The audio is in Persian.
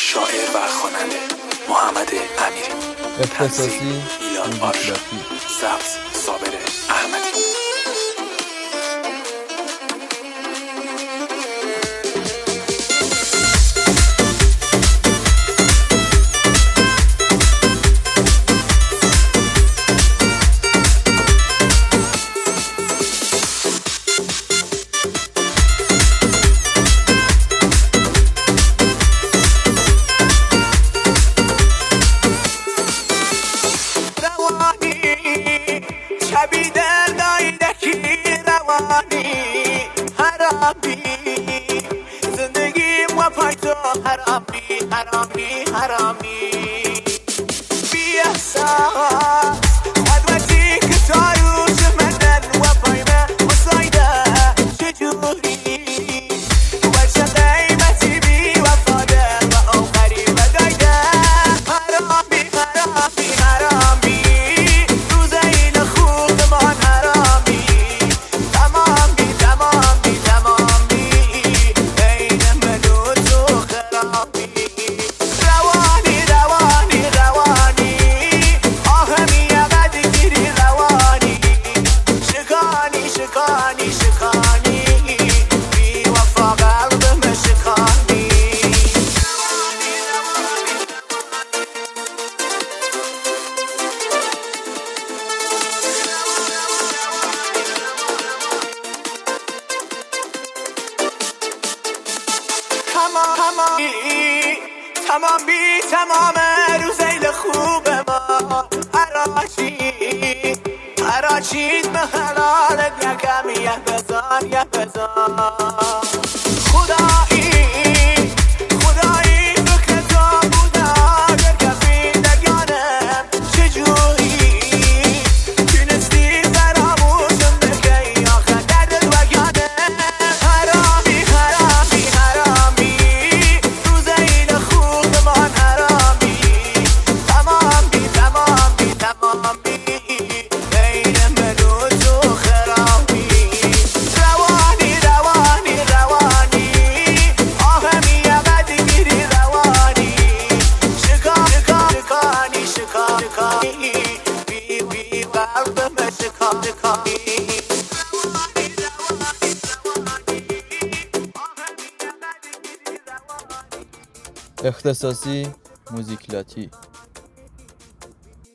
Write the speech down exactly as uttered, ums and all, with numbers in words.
شاعر و خواننده محمد امیری، اختصاصی میلاد آرش، سبز صابر احمدی. شبی دل دایدکی روانی حرامی زندگیم و پای تو حرامی حرامی حرامی بی احساس خدمتی که تا روش مدن و پای من مسایده چجوری وچه قیمتی بی وفاده و او غریب دایده حرامی حرامی حرامی شکانی شکانی بی وفا قلبم شکانی تمام تمام تمام بی تمام روزیل خوب ما عراشی عراشید به حلالت یکم یه بزار یه بزار خدایی خدایی فکر تو بودم در کفی دریانم چجوری تونستی فراموشم بکی آخر درد وگانه حرامی حرامی حرامی روزیل خوب من حرامی تمام بی تمام بی تمام بی اختصاصی موزیک لاتی.